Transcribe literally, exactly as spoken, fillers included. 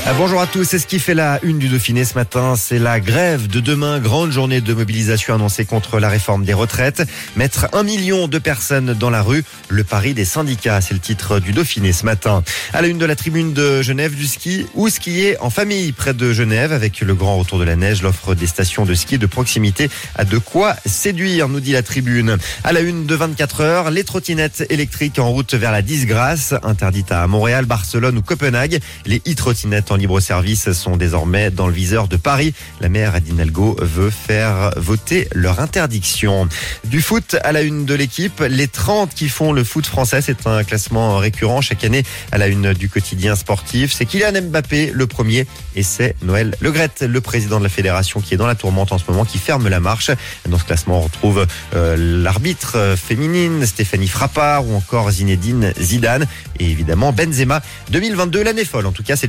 Bonjour à tous, c'est ce qui fait la une du Dauphiné ce matin, c'est la grève de demain, grande journée de mobilisation annoncée contre la réforme des retraites. Mettre un million de personnes dans la rue, le pari des syndicats, c'est le titre du Dauphiné ce matin. À la une de la tribune de Genève, du ski ou skier en famille près de Genève. Avec le grand retour de la neige, l'offre des stations de ski de proximité a de quoi séduire, nous dit la tribune. À la une de vingt-quatre heures, les trottinettes électriques en route vers la disgrâce, interdites à Montréal, Barcelone ou Copenhague. Les e-trottinettes en libre-service sont désormais dans le viseur de Paris. La maire Anne Hidalgo veut faire voter leur interdiction. Du foot à la une de l'équipe, les trente qui font le foot français, c'est un classement récurrent chaque année à la une du quotidien sportif. C'est Kylian Mbappé le premier et c'est Noël Le Graët, le président de la fédération qui est dans la tourmente en ce moment, qui ferme la marche. Dans ce classement, on retrouve euh, l'arbitre féminine Stéphanie Frappart ou encore Zinedine Zidane et évidemment Benzema. deux mille vingt-deux, l'année folle en tout cas. C'est